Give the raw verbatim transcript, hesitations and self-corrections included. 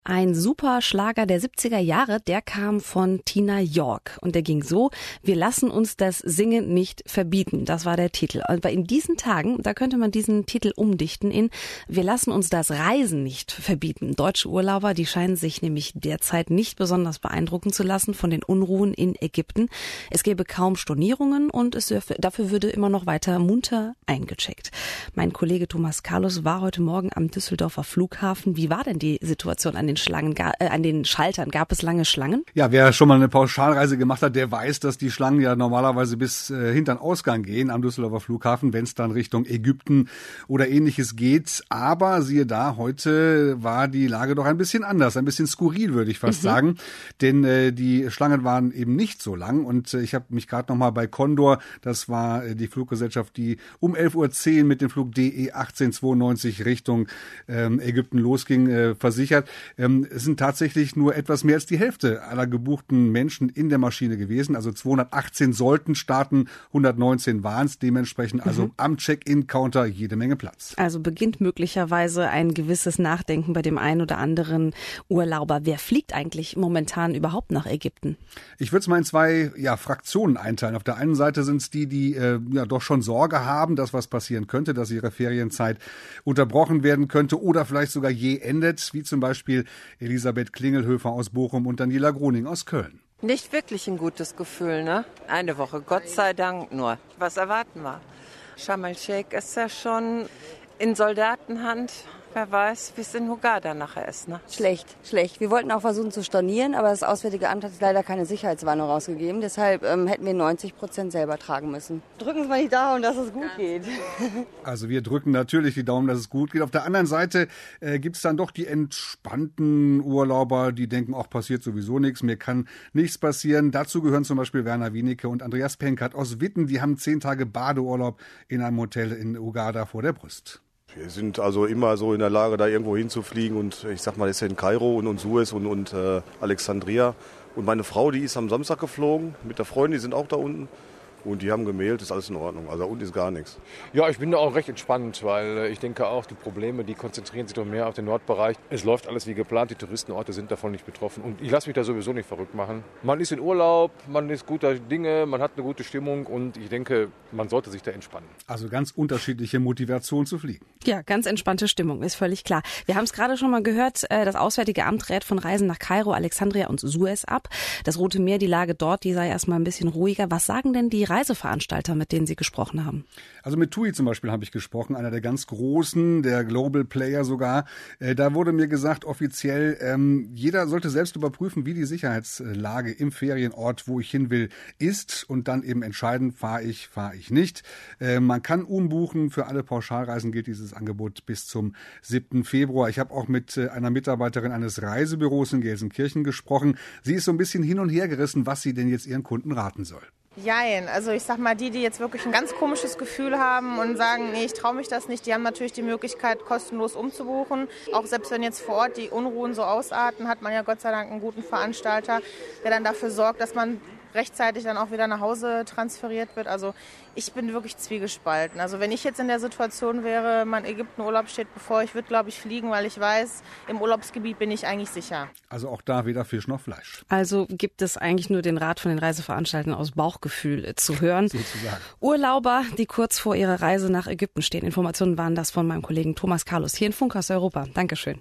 Ein super Schlager der siebziger Jahre, der kam von Tina York und der ging so: Wir lassen uns das Singen nicht verbieten. Das war der Titel. Aber in diesen Tagen, da könnte man diesen Titel umdichten in: Wir lassen uns das Reisen nicht verbieten. Deutsche Urlauber, die scheinen sich nämlich derzeit nicht besonders beeindrucken zu lassen von den Unruhen in Ägypten. Es gäbe kaum Stornierungen und es dafür würde immer noch weiter munter eingecheckt. Mein Kollege Thomas Carlos war heute Morgen am Düsseldorfer Flughafen. Wie war denn die Situation an den Schlangen, äh, an den Schaltern? Gab es lange Schlangen? Ja, wer schon mal eine Pauschalreise gemacht hat, der weiß, dass die Schlangen ja normalerweise bis äh, hinter den Ausgang gehen am Düsseldorfer Flughafen, wenn es dann Richtung Ägypten oder Ähnliches geht. Aber siehe da, heute war die Lage doch ein bisschen anders, ein bisschen skurril, würde ich fast mhm. sagen. Denn äh, die Schlangen waren eben nicht so lang. Und äh, ich habe mich gerade noch mal bei Condor, das war äh, die Fluggesellschaft, die um elf Uhr zehn mit dem Flug D E achtzehnhundertzweiundneunzig Richtung ähm, Ägypten losging, äh, versichert. Ähm, es sind tatsächlich nur etwas mehr als die Hälfte aller gebuchten Menschen in der Maschine gewesen. Also zweihundertachtzehn sollten starten, hundertneunzehn waren es. Dementsprechend also mhm. am Check-in-Counter jede Menge Platz. Also beginnt möglicherweise ein gewisses Nachdenken bei dem einen oder anderen Urlauber. Wer fliegt eigentlich momentan überhaupt nach Ägypten? Ich würde es mal in zwei ja, Fraktionen einteilen. Auf der einen Seite sind es die, die äh, ja doch schon Sorge haben, dass was passieren könnte, dass ihre Ferienzeit unterbrochen werden könnte oder vielleicht sogar je endet, wie zum Beispiel Elisabeth Klingelhöfer aus Bochum und Daniela Groning aus Köln. Nicht wirklich ein gutes Gefühl, ne? Eine Woche, Gott sei Dank nur. Was erwarten wir? Sharm el-Sheikh ist ja schon in Soldatenhand. Wer weiß, wie es in Hurghada nachher ist, ne? Schlecht, schlecht. Wir wollten auch versuchen zu stornieren, aber das Auswärtige Amt hat leider keine Sicherheitswarnung rausgegeben. Deshalb ähm, hätten wir neunzig Prozent selber tragen müssen. Drücken Sie mal die Daumen, dass es gut geht. Also wir drücken natürlich die Daumen, dass es gut geht. Auf der anderen Seite äh, gibt es dann doch die entspannten Urlauber, die denken, auch passiert sowieso nichts, mir kann nichts passieren. Dazu gehören zum Beispiel Werner Wienicke und Andreas Penkert aus Witten. Die haben zehn Tage Badeurlaub in einem Hotel in Hurghada vor der Brust. Wir sind also immer so in der Lage, da irgendwo hinzufliegen und ich sag mal, das ist ja in Kairo und, und Suez und, und äh, Alexandria. Und meine Frau, die ist am Samstag geflogen, mit der Freundin, die sind auch da unten. Und die haben gemeldet, ist alles in Ordnung. Also da unten ist gar nichts. Ja, ich bin da auch recht entspannt, weil ich denke auch, die Probleme, die konzentrieren sich doch mehr auf den Nordbereich. Es läuft alles wie geplant, die Touristenorte sind davon nicht betroffen. Und ich lasse mich da sowieso nicht verrückt machen. Man ist in Urlaub, man ist guter Dinge, man hat eine gute Stimmung und ich denke, man sollte sich da entspannen. Also ganz unterschiedliche Motivation zu fliegen. Ja, ganz entspannte Stimmung, ist völlig klar. Wir haben es gerade schon mal gehört, das Auswärtige Amt rät von Reisen nach Kairo, Alexandria und Suez ab. Das Rote Meer, die Lage dort, die sei erstmal ein bisschen ruhiger. Was sagen denn die Reiseveranstalter, mit denen Sie gesprochen haben? Also mit TUI zum Beispiel habe ich gesprochen, einer der ganz großen, der Global Player sogar. Äh, da wurde mir gesagt, offiziell, ähm, jeder sollte selbst überprüfen, wie die Sicherheitslage im Ferienort, wo ich hin will, ist und dann eben entscheiden, fahre ich, fahre ich nicht. Äh, man kann umbuchen, für alle Pauschalreisen gilt dieses Angebot bis zum siebten Februar. Ich habe auch mit äh, einer Mitarbeiterin eines Reisebüros in Gelsenkirchen gesprochen. Sie ist so ein bisschen hin und her gerissen, was sie denn jetzt ihren Kunden raten soll. Jein, also ich sag mal, die, die jetzt wirklich ein ganz komisches Gefühl haben und sagen, nee, ich traue mich das nicht, die haben natürlich die Möglichkeit, kostenlos umzubuchen. Auch selbst wenn jetzt vor Ort die Unruhen so ausarten, hat man ja Gott sei Dank einen guten Veranstalter, der dann dafür sorgt, dass man rechtzeitig dann auch wieder nach Hause transferiert wird. Also ich bin wirklich zwiegespalten. Also wenn ich jetzt in der Situation wäre, mein Ägyptenurlaub steht bevor, ich würde, glaube ich, fliegen, weil ich weiß, im Urlaubsgebiet bin ich eigentlich sicher. Also auch da weder Fisch noch Fleisch. Also gibt es eigentlich nur den Rat von den Reiseveranstaltern aus Bauchgefühl zu hören. Sozusagen. Urlauber, die kurz vor ihrer Reise nach Ägypten stehen. Informationen waren das von meinem Kollegen Thomas Carlos hier in Funkhaus Europa. Dankeschön.